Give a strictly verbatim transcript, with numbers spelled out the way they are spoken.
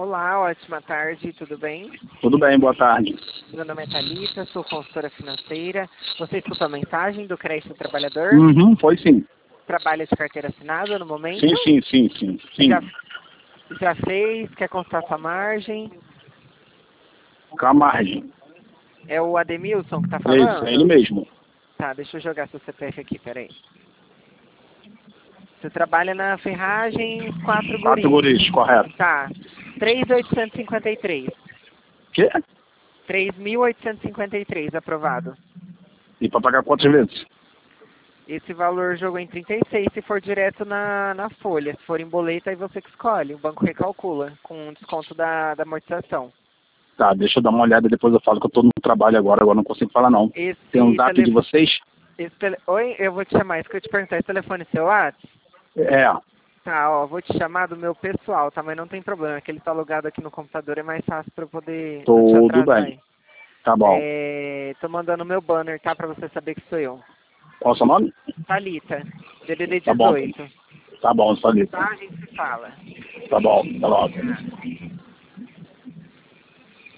Olá, ótima tarde, tudo bem? Tudo bem, boa tarde. Meu nome é Thalita, sou consultora financeira. Você escutou a mensagem do Crédito Trabalhador? Uhum, foi sim. Trabalha de carteira assinada no momento? Sim, sim, sim, sim. sim. Já, já fez? Quer consultar sua margem? Com a margem. É o Ademilson que tá É isso, falando? é ele mesmo. Tá, deixa eu jogar seu C P F aqui, peraí. Você trabalha na Ferragem quatro Quatro Guris. guris, correto. Tá. três mil oitocentos e cinquenta e três. Quê? três mil oitocentos e cinquenta e três, aprovado. E pra pagar quantas vezes? Esse valor jogou em trinta e seis se for direto na, na folha. Se for em boleto, aí você que escolhe. O banco recalcula com desconto da, da amortização. Tá, deixa eu dar uma olhada, depois eu falo que eu tô no trabalho agora, agora não consigo falar não. Esse Tem um zap tele... de vocês? Esse tele... Oi, eu vou te chamar. Isso que eu te perguntar, esse telefone é seu WhatsApp? É, Tá, ó, vou te chamar do meu pessoal, tá? Mas não tem problema, que ele tá logado aqui no computador, é mais fácil pra eu poder não te tudo atrasar bem. aí. Tá bom. É... Tô mandando o meu banner, tá? Pra você saber que sou eu. Qual é o seu nome? Thalita, D D D Tá bom. dezoito. Tá bom, Salito. Tá, a gente se fala. Tá bom, tá logo.